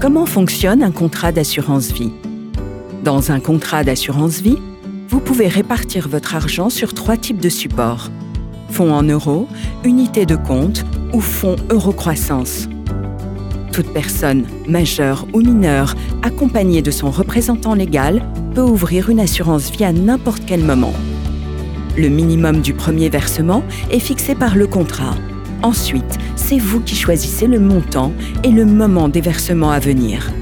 Comment fonctionne un contrat d'assurance vie? Dans un contrat d'assurance vie, vous pouvez répartir votre argent sur 3 types de supports: fonds en euros, unité de compte ou fonds Eurocroissance. Toute personne, majeure ou mineure, accompagnée de son représentant légal, peut ouvrir une assurance vie à n'importe quel moment. Le minimum du premier versement est fixé par le contrat. Ensuite, c'est vous qui choisissez le montant et le moment des versements à venir.